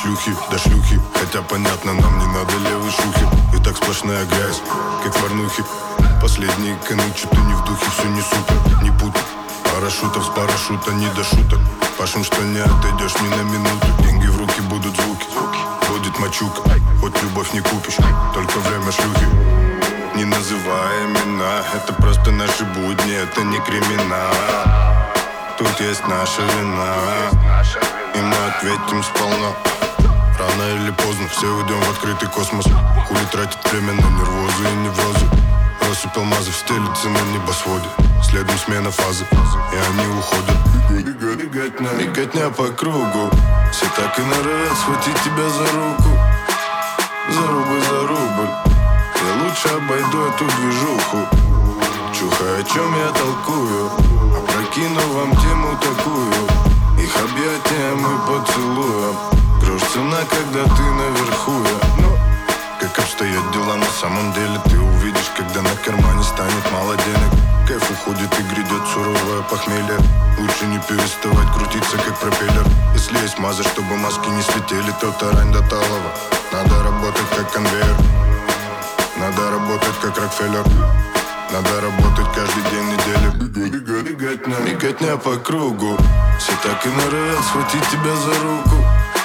шлюхи, до шлюхи. Хотя понятно, нам не надо левой шухи. И так сплошная грязь, как в Варнухе. Последние коны, что-то не в духе, все не супер, не путай. Парашютов с парашюта, не до шуток. Пашем, что не отойдешь ни на минуту. Деньги в руки, будут звуки, будет мочука. Хоть любовь не купишь, только время шлюхи. Не называй имена, это просто наши будни, это не криминал. Тут есть наша вина, и мы ответим сполна. Рано или поздно все уйдем в открытый космос. Хули тратить время на нервозы и неврозы. Россыпь алмазов стелится на небосводе. Следом смена фазы, и они уходят. Беготня по кругу. Все так и норовят схватить тебя за руку. За рубль. Я лучше обойду эту движуху. Чухай, о чем я толкую. Опрокину вам тему такую. Их объятиям и поцелуем. Кружится цена, когда ты наверху, я. Как обстоят дела на самом деле, ты увидишь, когда на кармане станет мало денег. Кайф уходит и грядет суровое похмелье. Лучше не переставать крутиться, как пропеллер. Если есть маза, чтобы маски не слетели, то тарань до талого. Надо работать, как конвейер. Надо работать, как Рокфеллер. Надо работать каждый день недели. Беготня по кругу. Все так и норовят схватить тебя за руку.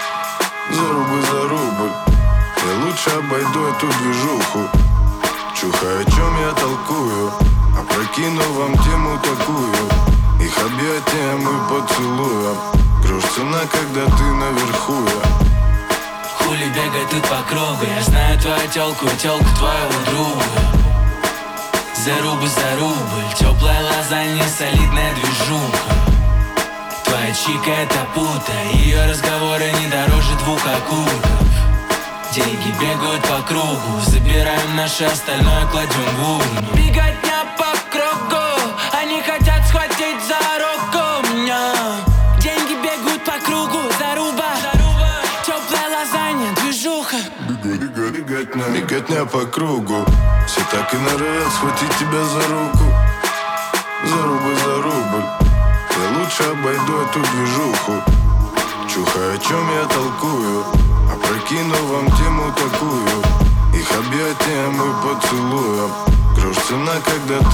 За рубль. Я лучше обойду эту движуху. Чухай, о чем я толкую. Опрокину вам тему такую. Их объятиям и поцелуем. Грош цена, когда ты наверху, я. Хули бегай тут по кругу. Я знаю твою тёлку и тёлку твоего друга. За рубль, теплая лазанья, солидная движуха. Твоя чика это пута, ее разговоры не дороже 2 окурков. Деньги бегают по кругу, забираем наше остальное, кладем в урну. Беготня по кругу, они хотят схватить за руку меня. Деньги бегают по кругу, заруба, теплая лазанья, движуха. Беготня по кругу. Все так и норовят схватить тебя за руку. За рубль. Я лучше обойду эту движуху. Чухай, о чем я толкую. Опрокину вам тему такую. Их объятиям и поцелуем. Грош цена, когда